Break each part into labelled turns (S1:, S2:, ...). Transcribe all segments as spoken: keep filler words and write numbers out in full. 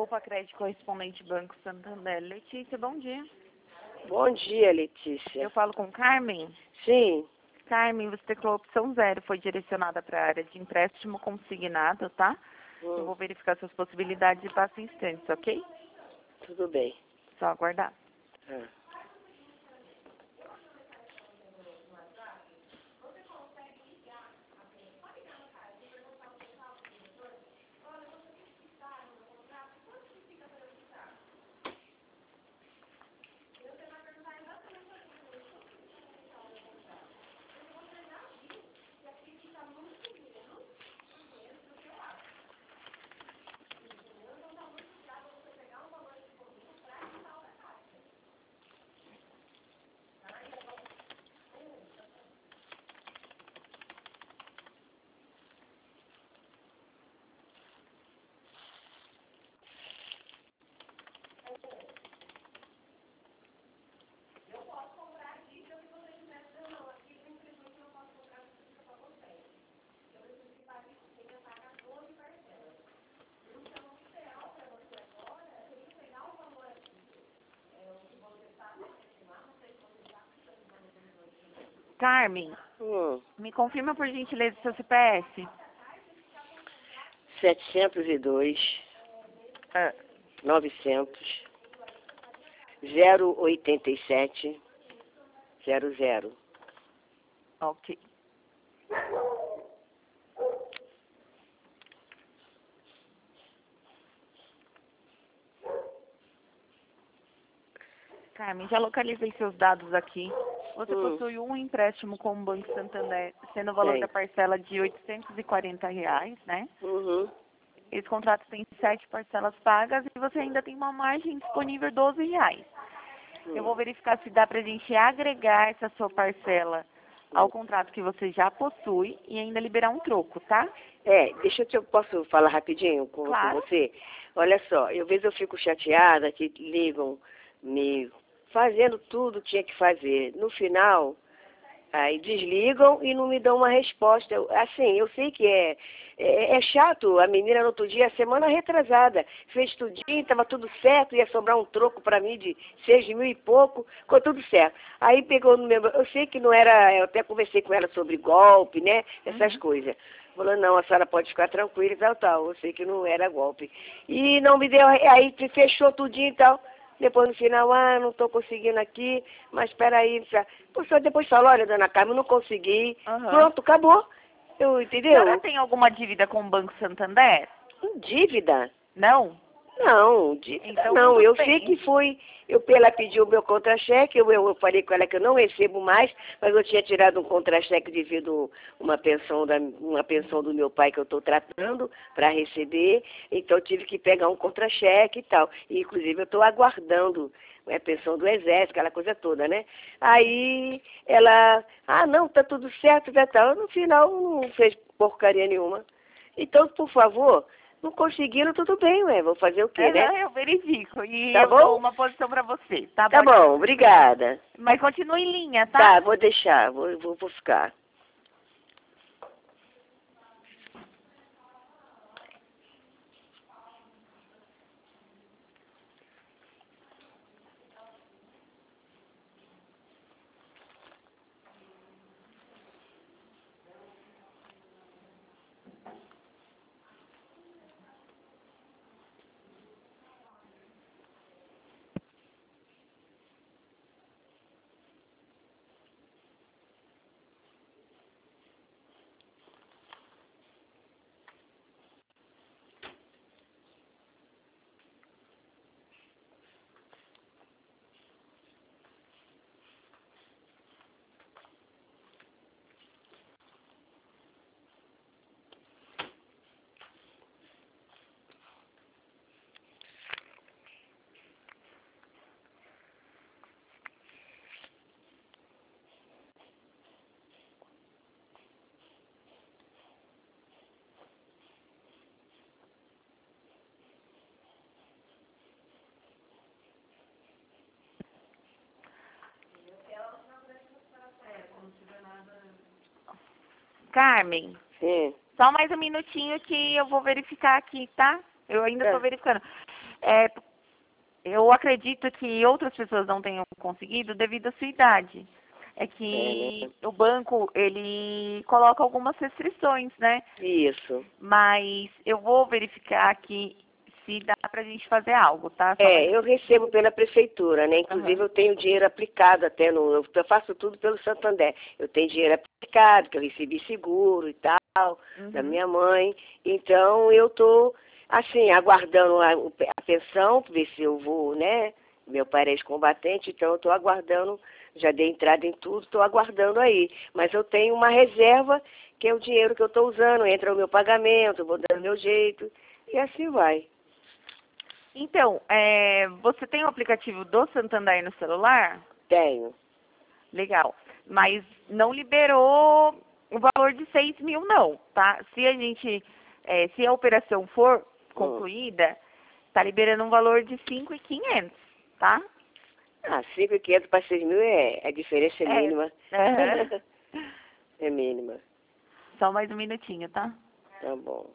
S1: Opa Crédito Correspondente Banco Santander. Letícia, bom dia.
S2: Bom dia, Letícia.
S1: Eu falo com Carmen?
S2: Sim.
S1: Carmen, você teclou a opção zero, foi direcionada para a área de empréstimo consignado, tá?
S2: Hum.
S1: Eu vou verificar suas possibilidades e passo em instantes, ok?
S2: Tudo bem.
S1: Só aguardar.
S2: Ah.
S1: Carmen,
S2: Hum.
S1: me confirma por gentileza seu C P F.
S2: setecentos e dois,
S1: Ah,
S2: novecentos, zero oitenta e sete, zero zero.
S1: ok. Carmen, já localizei seus dados aqui. Você
S2: Hum.
S1: possui um empréstimo com o Banco Santander, sendo o valor
S2: Tem.
S1: da parcela de oitocentos e quarenta reais, né?
S2: Uhum.
S1: Esse contrato tem sete parcelas pagas e você ainda tem uma margem disponível de doze reais. Eu vou verificar se dá pra gente agregar essa sua parcela ao contrato que você já possui e ainda liberar um troco, tá?
S2: É, deixa eu te, eu posso falar rapidinho com,
S1: Claro.
S2: com você? Olha só, eu, às vezes eu fico chateada que ligam me fazendo tudo que tinha que fazer. No final, aí desligam e não me dão uma resposta. Eu, assim, eu sei que é, é, é chato. A menina no outro dia, semana retrasada, fez tudinho, estava tudo certo, ia sobrar um troco para mim de seis mil e pouco, ficou tudo certo. Aí pegou no meu... Eu sei que não era... Eu até conversei com ela sobre golpe, né? Essas
S1: Uhum.
S2: coisas. Falou, não, a senhora pode ficar tranquila e tal, tal. Eu sei que não era golpe. E não me deu... Aí fechou tudinho e tal. Depois no final, ah, não estou conseguindo aqui, mas espera aí. O senhor depois falou, olha, dona Carmen, não consegui.
S1: Uhum.
S2: Pronto, acabou. Eu,
S1: A
S2: entendeu?
S1: senhora tem alguma dívida com o Banco Santander?
S2: Dívida?
S1: Não?
S2: Não, dívida
S1: Então,
S2: não.
S1: tudo
S2: Eu
S1: bem.
S2: sei que foi, eu, ela pediu o meu contra-cheque, eu, eu falei com ela que eu não recebo mais, mas eu tinha tirado um contra-cheque devido uma pensão, da, uma pensão do meu pai que eu estou tratando para receber, então eu tive que pegar um contra-cheque e tal. E, inclusive eu estou aguardando a pensão do exército, aquela coisa toda, né? Aí ela, ah não, tá tudo certo, tá tal. No final não fez porcaria nenhuma. Então, por favor, não conseguiram, tudo bem, ué. Vou fazer o quê,
S1: Uhum,
S2: né?
S1: eu verifico e
S2: Tá
S1: eu dou
S2: bom?
S1: uma posição pra você, tá
S2: Tá
S1: bom?
S2: bom, obrigada.
S1: Mas continue em linha, tá?
S2: Tá, vou deixar, vou, vou, vou ficar.
S1: Carmen,
S2: Sim.
S1: só mais um minutinho que eu vou verificar aqui, tá? Eu ainda tô
S2: Tá.
S1: verificando. É, eu acredito que outras pessoas não tenham conseguido devido à sua idade. É que
S2: É, né?
S1: o banco, ele coloca algumas restrições, né?
S2: Isso.
S1: Mas eu vou verificar aqui se dá pra gente fazer algo, tá? Só mais
S2: É,
S1: um
S2: eu
S1: pouquinho.
S2: recebo pela prefeitura, né? Inclusive
S1: Aham.
S2: eu tenho dinheiro aplicado até no. Eu faço tudo pelo Santander. Eu tenho dinheiro aplicado, que eu recebi seguro e tal, da
S1: Uhum.
S2: minha mãe. Então eu tô, assim, aguardando a, a pensão, ver se eu vou, né? Meu pai é ex-combatente, então eu estou aguardando, já dei entrada em tudo, estou aguardando aí. Mas eu tenho uma reserva, que é o dinheiro que eu estou usando, entra o meu pagamento, vou dando meu jeito, e assim vai.
S1: Então, é, você tem o aplicativo do Santander no celular?
S2: Tenho.
S1: Legal. Mas não liberou o valor de seis mil, não, tá? Se a gente, é, se a operação for
S2: Hum.
S1: concluída, tá liberando um valor de cinco mil e quinhentos, tá?
S2: Ah, cinco mil e quinhentos para seis mil é, a diferença é
S1: É.
S2: mínima.
S1: Aham.
S2: É mínima.
S1: Só mais um minutinho, tá?
S2: Tá bom.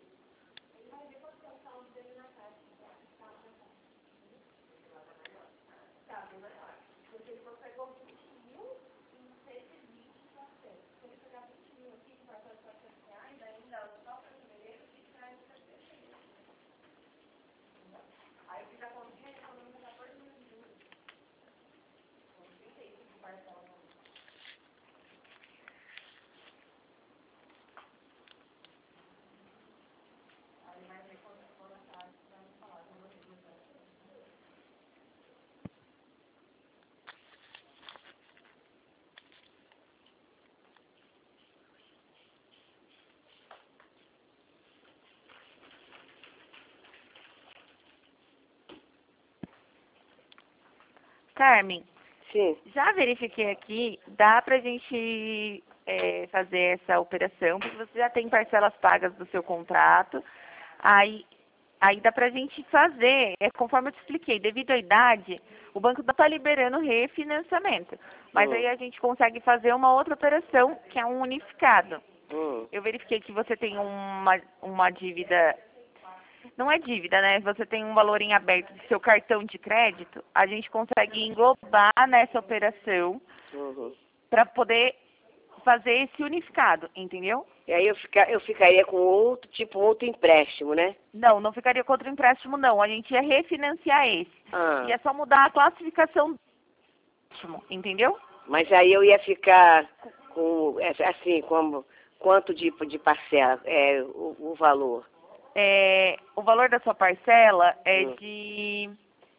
S1: Carmen,
S2: Sim.
S1: já verifiquei aqui, dá pra gente é, fazer essa operação, porque você já tem parcelas pagas do seu contrato, aí, aí dá pra gente fazer, é conforme eu te expliquei, devido à idade, o banco não está liberando refinanciamento, mas
S2: Hum.
S1: aí a gente consegue fazer uma outra operação, que é um unificado.
S2: Hum.
S1: Eu verifiquei que você tem uma, uma dívida. Não é dívida, né? Você tem um valor em aberto do seu cartão de crédito, a gente consegue englobar nessa operação
S2: Uhum.
S1: para poder fazer esse unificado, entendeu?
S2: E aí eu, fica, eu ficaria com outro, tipo outro empréstimo, né?
S1: Não, não ficaria contra o empréstimo, não. A gente ia refinanciar esse.
S2: Ah.
S1: E é só mudar a classificação do empréstimo, entendeu?
S2: Mas aí eu ia ficar com, é, assim, como, quanto de, de parcela, é, o, o valor?
S1: É, o valor da sua parcela é
S2: Hum.
S1: de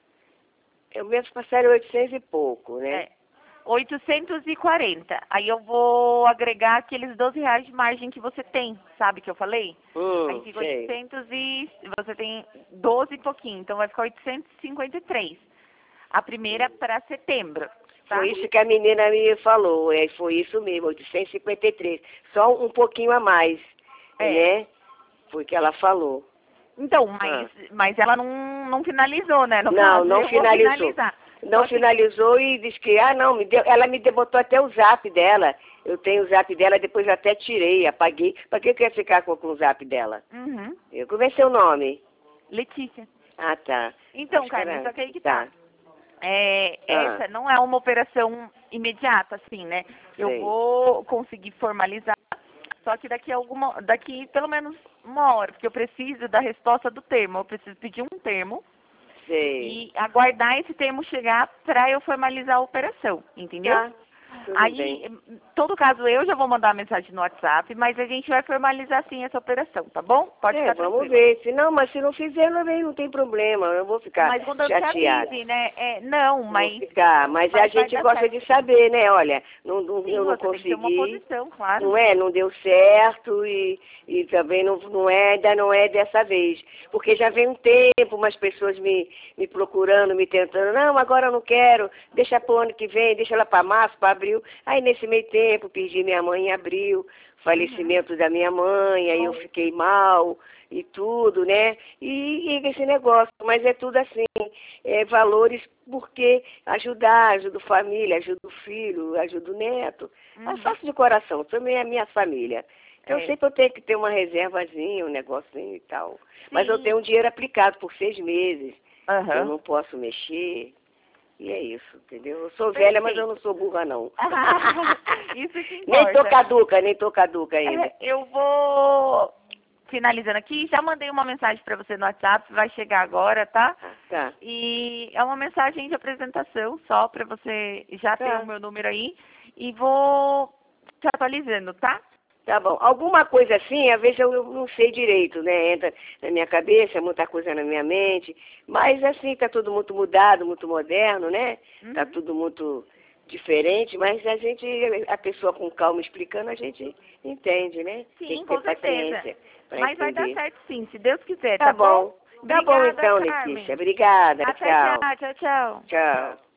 S2: Eu mesmo passaria oitocentos e pouco, né?
S1: é, oitocentos e quarenta. Aí eu vou agregar aqueles doze reais de margem que você tem, sabe que eu falei? Aí
S2: Hum,
S1: fica
S2: sei.
S1: oitocentos e você tem doze e pouquinho, então vai ficar oitocentos e cinquenta e três. A primeira para setembro, tá?
S2: Foi isso que a menina me falou, é, foi isso mesmo, oitocentos e cinquenta e três. Só um pouquinho a mais,
S1: É.
S2: né? Foi o que ela falou.
S1: Então,
S2: Ah.
S1: mas, mas ela não, não finalizou, né? No
S2: Não,
S1: caso,
S2: não
S1: eu vou
S2: finalizou.
S1: finalizar.
S2: Não
S1: Só que,
S2: finalizou e disse que, ah, não, me deu, ela me botou até o zap dela. Eu tenho o zap dela, depois eu até tirei, apaguei. Pra que que eu ia ficar com, com o zap dela?
S1: uhum,
S2: Eu, como é seu nome?
S1: Letícia.
S2: Ah, tá.
S1: Então,
S2: Acho que
S1: Carmen,
S2: era...
S1: só que aí que tá.
S2: Tá.
S1: É,
S2: Ah,
S1: essa não é uma operação imediata, assim, né? Eu
S2: sei.
S1: vou conseguir formalizar, só que daqui a alguma, daqui pelo menos uma hora, porque eu preciso da resposta do termo. Eu preciso pedir um termo
S2: Sei.
S1: e aguardar esse termo chegar para eu formalizar a operação, entendeu?
S2: Tá, tudo
S1: Aí,
S2: bem.
S1: em todo caso, eu já vou mandar a mensagem no WhatsApp, mas a gente vai formalizar sim essa operação, tá bom? Pode
S2: É,
S1: ficar
S2: vamos
S1: tranquila.
S2: ver. Se não, mas se não fizer, não, não tem problema. Eu não vou ficar
S1: Mas quando eu te
S2: chateada.
S1: avise, né? É, não,
S2: Vou
S1: mas,
S2: ficar. Mas a
S1: mas vai
S2: gente
S1: dar
S2: gosta
S1: certo
S2: de
S1: sim.
S2: saber, né? Olha, não, não-
S1: Sim,
S2: eu não
S1: você tem que ter uma
S2: consegui.
S1: posição, claro.
S2: Não é? Não deu certo e, e também não, não é, ainda não é dessa vez. Porque já vem um tempo, umas pessoas me, me procurando, me tentando, não, agora eu não quero, deixa para o ano que vem, deixa ela para março, para abril. Aí nesse meio tempo, perdi minha mãe em abril,
S1: Uhum.
S2: falecimento da minha mãe, aí eu fiquei mal e tudo, né? E, e esse negócio, mas é tudo assim, é, valores porque ajudar, ajudo família, ajudo o filho, ajudo o neto. Eu
S1: Uhum.
S2: faço de coração, também é a minha família. Eu
S1: É.
S2: sei que eu tenho que ter uma reservazinha, um negocinho e tal.
S1: Sim.
S2: Mas eu tenho um dinheiro aplicado por seis meses.
S1: Aham.
S2: Eu não posso mexer. E é isso, entendeu? Eu sou velha, mas eu não sou burra, não.
S1: Isso que importa.
S2: Nem tô caduca, nem tô caduca ainda.
S1: É, eu vou finalizando aqui. Já mandei uma mensagem para você no WhatsApp, vai chegar agora, tá?
S2: Tá.
S1: E é uma mensagem de apresentação só para você já ter
S2: Tá.
S1: o meu número aí. E vou te atualizando, tá?
S2: Tá bom. Alguma coisa assim, às vezes eu, eu não sei direito, né? Entra na minha cabeça, muita coisa na minha mente. Mas assim, tá tudo muito mudado, muito moderno, né?
S1: Uhum.
S2: Tá tudo muito diferente, mas a gente, a pessoa com calma explicando, a gente entende, né?
S1: Sim,
S2: Tem que
S1: com
S2: ter
S1: certeza.
S2: paciência pra
S1: Mas vai dar
S2: entender.
S1: certo sim, se Deus quiser,
S2: Tá
S1: tá
S2: bom. Tá bom
S1: Obrigada,
S2: então,
S1: Carmen.
S2: Letícia. Obrigada.
S1: Até
S2: Tchau.
S1: já, tchau, tchau.
S2: Tchau.